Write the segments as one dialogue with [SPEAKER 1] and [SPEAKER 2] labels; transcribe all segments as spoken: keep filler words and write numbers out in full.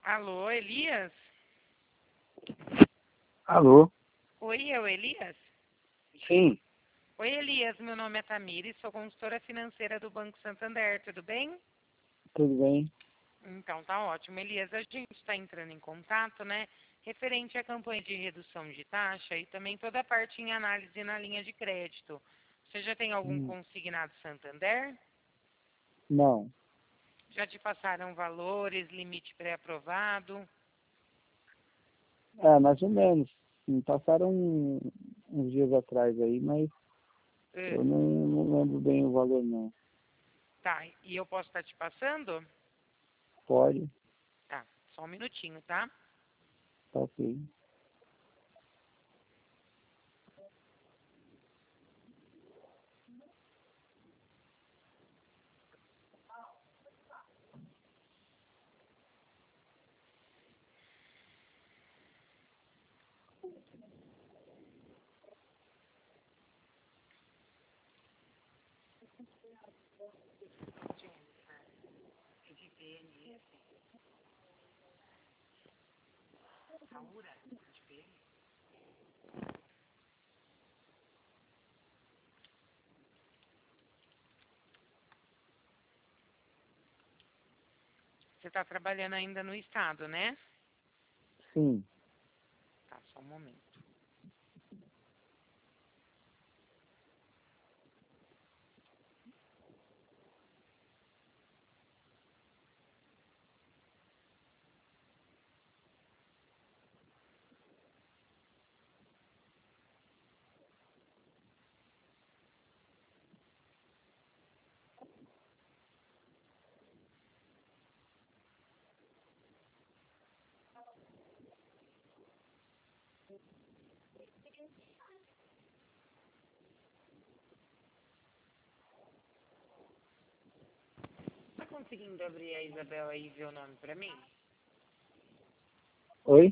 [SPEAKER 1] Alô, Elias?
[SPEAKER 2] Alô?
[SPEAKER 1] Oi, é o Elias?
[SPEAKER 2] Sim,
[SPEAKER 1] Oi, Elias, meu nome é Tamires, sou consultora financeira do Banco Santander, tudo bem?
[SPEAKER 2] tudo bem?
[SPEAKER 1] Então, tá ótimo. Elias, a gente está entrando em contato, né, referente à campanha de redução de taxa e também toda a parte em análise na linha de crédito. Você já tem algum
[SPEAKER 2] Hum,
[SPEAKER 1] consignado Santander?
[SPEAKER 2] Não.
[SPEAKER 1] Já te passaram valores, limite pré-aprovado?
[SPEAKER 2] É, mais ou menos. Me passaram um- uns dias atrás aí, mas
[SPEAKER 1] Ah,
[SPEAKER 2] eu não, não lembro bem o valor não.
[SPEAKER 1] tá, e eu posso estar te passando?
[SPEAKER 2] Pode?
[SPEAKER 1] Tá, só um minutinho, tá?
[SPEAKER 2] Tá ok.
[SPEAKER 1] Você está trabalhando ainda no estado, né?
[SPEAKER 2] Sim.
[SPEAKER 1] Tá, só um momento. Tá conseguindo abrir a Isabela aí e ver o nome pra mim?
[SPEAKER 2] Oi?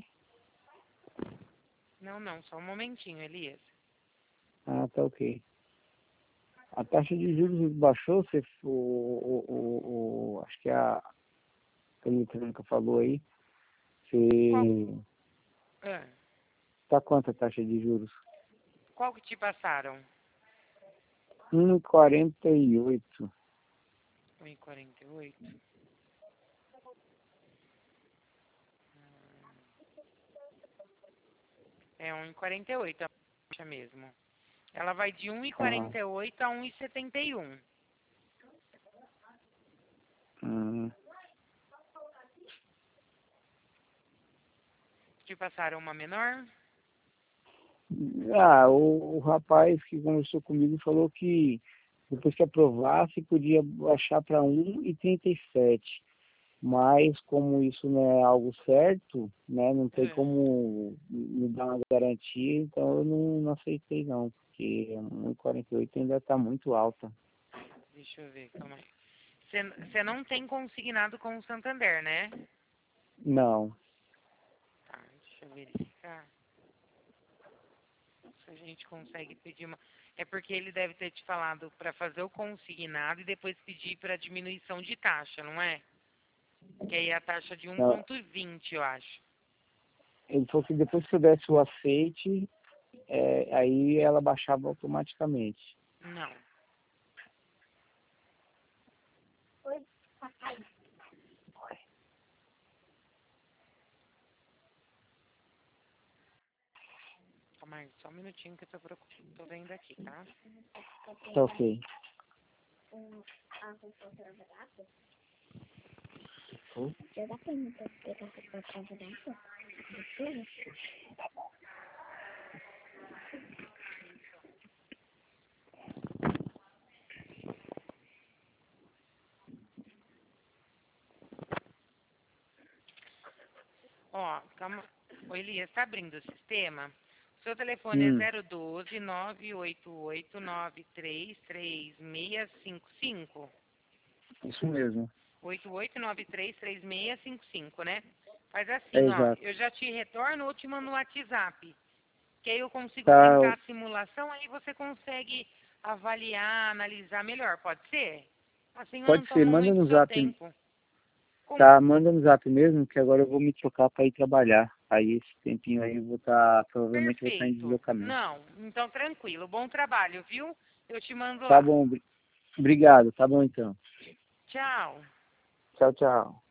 [SPEAKER 1] Não, não, só um momentinho, Elias.
[SPEAKER 2] Ah, tá ok. A taxa de juros baixou, você, o, o, o, o- acho que a eletrônica falou aí.
[SPEAKER 1] Qual,
[SPEAKER 2] Você
[SPEAKER 1] ah,
[SPEAKER 2] tá quanto a taxa de juros?
[SPEAKER 1] qual que te passaram?
[SPEAKER 2] um vírgula quarenta e oito.
[SPEAKER 1] um e quarenta e oito. É um e quarenta e oito a taxa mesmo. Ela vai de um e
[SPEAKER 2] Ah,
[SPEAKER 1] quarenta e oito a um e setenta e um.
[SPEAKER 2] hum.
[SPEAKER 1] Te passaram uma menor?
[SPEAKER 2] Ah, o, o rapaz que conversou comigo falou que depois que aprovasse podia baixar para um e trinta e sete. Mas como isso não é algo certo, né, não tem
[SPEAKER 1] Ah,
[SPEAKER 2] como me dar uma garantia, então eu não, não aceitei não, porque um vírgula quarenta e oito ainda está muito alta.
[SPEAKER 1] deixa eu ver, calma aí. Você não tem consignado com o Santander, né?
[SPEAKER 2] Não.
[SPEAKER 1] Tá, deixa eu verificar. Se a gente consegue pedir uma. É porque ele deve ter te falado para fazer o consignado e depois pedir para diminuição de taxa, não é? Que aí é a taxa de
[SPEAKER 2] Não.
[SPEAKER 1] um vírgula vinte, eu acho.
[SPEAKER 2] Ele falou que depois que eu desse o aceite, é, aí ela baixava automaticamente.
[SPEAKER 1] Não. Calma aí, só um minutinho que eu tô, procu- tô vendo aqui, tá?
[SPEAKER 2] Tá ok.
[SPEAKER 1] Ó, calma. Ô, Elias, tá abrindo o sistema? Seu telefone é
[SPEAKER 2] Hum,
[SPEAKER 1] zero doze, nove oito oito, nove três três seis cinco cinco.
[SPEAKER 2] isso mesmo.
[SPEAKER 1] oito oito nove três três seis cinco cinco, né? Faz
[SPEAKER 2] É
[SPEAKER 1] assim, ó.
[SPEAKER 2] exato.
[SPEAKER 1] Eu já te retorno ou te mando no WhatsApp. Que aí eu consigo
[SPEAKER 2] Tá,
[SPEAKER 1] brincar a simulação, aí você consegue avaliar, analisar melhor. Pode ser? Assim eu não
[SPEAKER 2] pode ser,
[SPEAKER 1] tomo
[SPEAKER 2] manda
[SPEAKER 1] muito
[SPEAKER 2] no
[SPEAKER 1] seu
[SPEAKER 2] zap.
[SPEAKER 1] tempo. com...
[SPEAKER 2] Tá, manda no zap mesmo, que agora eu vou me trocar para ir trabalhar. Aí esse tempinho aí eu vou estar, provavelmente vou estar em
[SPEAKER 1] Perfeito.
[SPEAKER 2] deslocamento.
[SPEAKER 1] Não, então tranquilo. Bom trabalho, viu? Eu te mando
[SPEAKER 2] Tá
[SPEAKER 1] lá.
[SPEAKER 2] bom, obri- obrigado, tá bom então.
[SPEAKER 1] Tchau.
[SPEAKER 2] Tchau, tchau.